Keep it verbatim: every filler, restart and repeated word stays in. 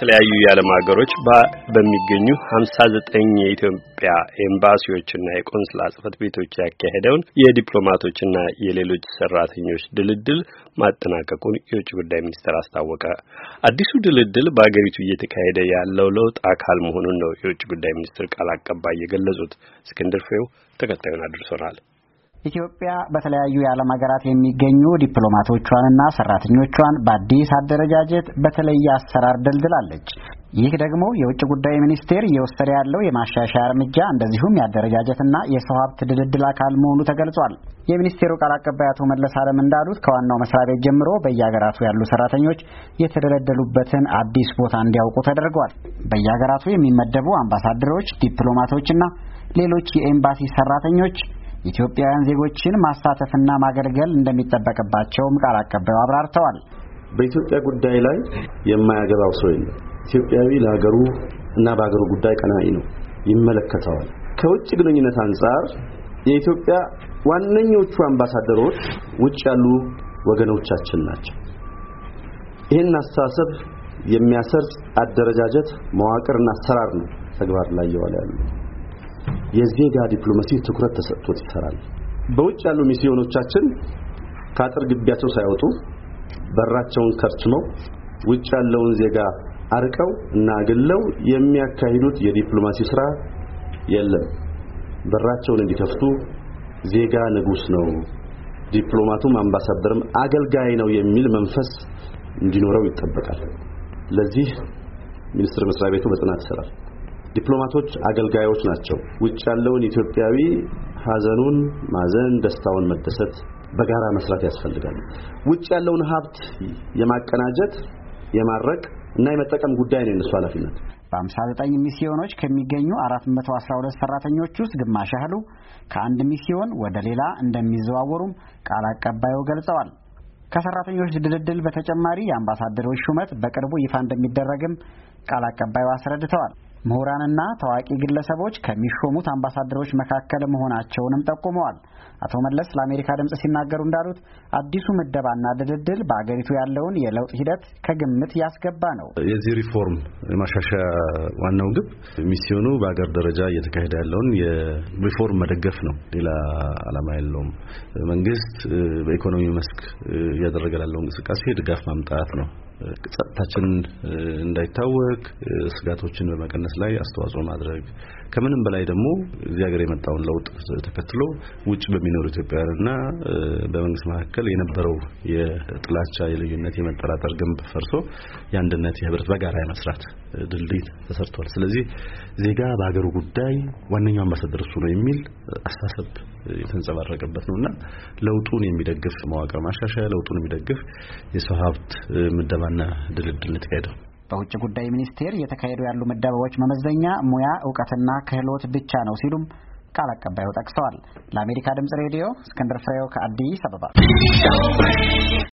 በተለያዩ የዓለም ሀገሮች በሚገኙ ሃምሳ ዘጠኝ የኢትዮጵያ ኤምባሲዎችና የቆንስላ ጽሕፈት ቤቶች ያካሄደውን የዲፕሎማቶችና የሌሎች ሰራተኞች ድልድል ማጠናቀቁን የውጭ ጉዳይ ሚኒስቴር አስታወቀ። አዲሱ ድልድል በአገሪቱ እየተካሄደ ያለው ለውጥ አካል መሆኑን ነው የውጭ ጉዳይ ሚኒስቴር ቃል አቀባይ የገለጹት። እስክንድር ፍሬው ተከታዩን አድርሶናል። ኢትዮጵያ በተለያዩ የዓለም ሀገራት የሚገኙ ዲፕሎማቶቿንና ሰራተኞቿን በአዲስ አደረጃጀት በተለየ አሰራር ደልድላለች። ይህ ደግሞ የውጭ ጉዳይ ሚኒስቴር እየወሰደ ያለው የማሻሻያ እርምጃ እንደዚሁም የአደረጃጀትና የሰው ሀብት ድልድል አካል መሆኑ ተገልጿል። የሚኒስቴሩ ቃል አቀባይ አቶ መለስ አለም እንዳሉት ከዋናው መስሪያ ቤት ጀምሮ በየሀገራቱ ያሉ ሰራተኞች የተደለደሉበትን አዲስ ቦታ እንዲያውቁ ተደርጓል። በየሀገራቱ የሚመደቡ አምባሳደሮች፣ ዲፕሎማቶችና ሌሎች የኤምባሲ ሰራተኞች ኢትዮጵያውያን ዜጎችን ማሳተፍና ማገልገል እንደሚጠበቅባቸውም ቃል አቀባዩ አብራርተዋል። በኢትዮጵያ ጉዳይ ላይ የማያገባው ሰው የለም። ኢትዮጵያዊ ለሀገሩ እና በሀገሩ ጉዳይ ቀናኢ ነው፣ ይመለከተዋል። ከውጭ ግንኙነት አንጻር የኢትዮጵያ ዋነኞቹ አምባሳደሮች ውጭ ያሉ ወገኖቻችን ናቸው። ይህን አስተሳሰብ የሚያሰርጽ አደረጃጀት መዋቅርና አሰራር ነው ተግባር ላይ እየዋለ ያለው። የዜጋ ዲፕሎማሲ ትኩረት ተሰጥቶት ይሰራል። በውጭ ያሉ ሚስዮኖቻችን ከአጥር ግቢያቸው ሳይወጡ በራቸውን ከርችመው ውጭ ያለውን ዜጋ አርቀው እና አግለው የሚያካሂዱት የዲፕሎማሲ ስራ የለም። በራቸውን እንዲከፍቱ ዜጋ ንጉስ ነው፣ ዲፕሎማቱም አምባሳደርም አገልጋይ ነው የሚል መንፈስ እንዲኖረው ይጠበቃል። ለዚህ ሚኒስቴር መስሪያ ቤቱ በጽናት ይሰራል። ዲፕሎማቶች አገልጋዮች ናቸው። ውጭ ያለውን ኢትዮጵያዊ ሀዘኑን ማዘን፣ ደስታውን መደሰት፣ በጋራ መስራት ያስፈልጋል። ውጭ ያለውን ሀብት የማቀናጀት የማረቅ እና የመጠቀም ጉዳይ ነው የነሱ ኃላፊነት። በሃምሳ ዘጠኝ ሚስዮኖች ከሚገኙ አራት መቶ አስራ ሁለት ሰራተኞች ውስጥ ግማሽ ያህሉ ከአንድ ሚስዮን ወደ ሌላ እንደሚዘዋወሩም ቃል አቀባዩ ገልጸዋል። ከሰራተኞች ድልድል በተጨማሪ የአምባሳደሮች ሹመት በቅርቡ ይፋ እንደሚደረግም ቃል አቀባዩ አስረድተዋል። ምሁራንና ታዋቂ ግለሰቦች ከሚሾሙት አምባሳደሮች መካከል መሆናቸውንም ጠቁመዋል። አቶ መለስ ለአሜሪካ ድምጽ ሲናገሩ እንዳሉት አዲሱ ምደባና ድልድል በአገሪቱ ያለውን የለውጥ ሂደት ከግምት ያስገባ ነው። የዚህ ሪፎርም ማሻሻያ ዋናው ግብ ሚስዮኑ በአገር ደረጃ እየተካሄደ ያለውን የሪፎርም መደገፍ ነው። ሌላ ዓላማ የለውም። መንግስት በኢኮኖሚ መስክ እያደረገ ያለው እንቅስቃሴ ድጋፍ ማምጣት ነው። ጸጥታችን እንዳይታወክ ስጋቶችን በመቀነስ ላይ አስተዋጽኦ ማድረግ፣ ከምንም በላይ ደግሞ እዚህ ሀገር የመጣውን ለውጥ ተከትሎ ውጭ በሚኖሩ ኢትዮጵያውያንና በመንግስት መካከል የነበረው የጥላቻ የልዩነት የመጠራጠር ግንብ ፈርሶ የአንድነት የህብረት በጋራ የመስራት ድልድይ ተሰርቷል። ስለዚህ ዜጋ በሀገሩ ጉዳይ ዋነኛው አምባሳደር እሱ ነው የሚል አስተሳሰብ የተንጸባረቀበት ነውና ለውጡን የሚደግፍ መዋቅር ማሻሻያ፣ ለውጡን የሚደግፍ የሰው ሀብት ምደባና ድልድል ተካሄደው። በውጭ ጉዳይ ሚኒስቴር የተካሄዱ ያሉ ምደባዎች መመዘኛ ሙያ፣ ዕውቀትና ክህሎት ብቻ ነው ሲሉም ቃል አቀባዩ ጠቅሰዋል። ለአሜሪካ ድምጽ ሬዲዮ እስክንድር ፍሬው ከአዲስ አበባ